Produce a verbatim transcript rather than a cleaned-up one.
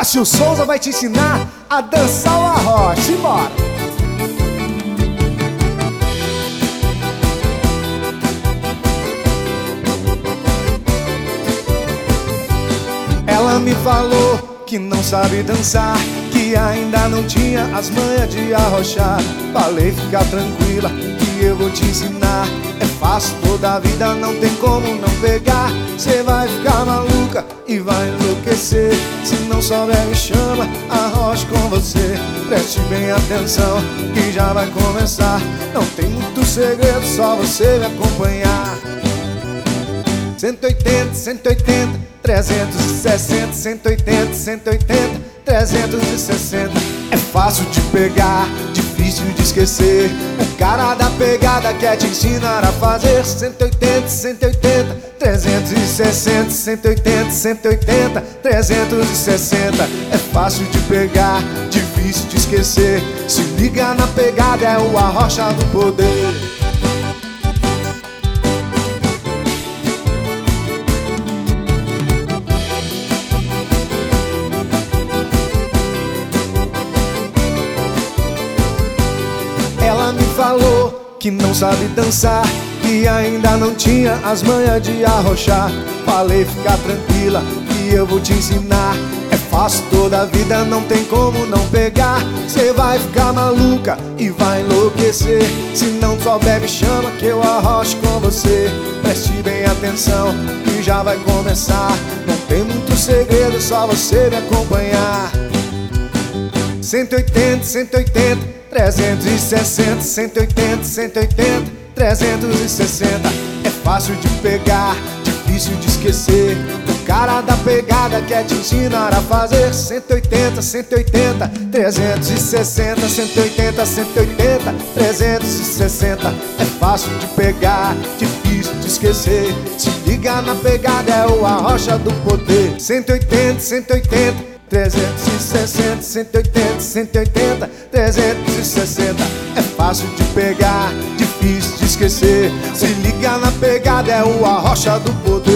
Cássio Souza vai te ensinar a dançar o arrocha. Simbora! Ela me falou que não sabe dançar, que ainda não tinha as manhas de arrochar. Falei, fica tranquila que eu vou te ensinar. É fácil, toda a vida não tem como não pegar. Cê vai ficar maluca e vai enlouquecer. Se não souber me chama, arrocha com você. Preste bem atenção que já vai começar. Não tem muito segredo, só você me acompanhar. Cento e oitenta, cento e oitenta, trezentos e sessenta, cento e oitenta, cento e oitenta, trezentos e sessenta. É fácil de pegar, difícil de esquecer. O cara da pegada quer te ensinar a fazer. Cento e oitenta, cento e oitenta, trezentos e sessenta, cento e oitenta, cento e oitenta, trezentos e sessenta. É fácil de pegar, difícil de esquecer. Se liga na pegada, é o arrocha do poder. Ela me falou que não sabe dançar, que ainda não tinha as manhas de arrochar. Falei, fica tranquila que eu vou te ensinar. É fácil, toda a vida não tem como não pegar. Cê vai ficar maluca e vai enlouquecer. Se não souber me chama que eu arrocho com você. Preste bem atenção que já vai começar. Não tem muito segredo, só você me acompanhar. Cento e oitenta, cento e oitenta, trezentos e sessenta, cento e oitenta, cento e oitenta, trezentos e sessenta. É fácil de pegar, difícil de esquecer. O cara da pegada quer te ensinar a fazer. Cento e oitenta, cento e oitenta, trezentos e sessenta, cento e oitenta, cento e oitenta, trezentos e sessenta. É fácil de pegar, difícil de esquecer. Se liga na pegada, é o arrocha do poder. Cento e oitenta, cento e oitenta, trezentos e sessenta, cento e oitenta, cento e oitenta, trezentos e sessenta. É fácil de pegar, difícil de esquecer. Se liga na pegada, é o arrocha do poder.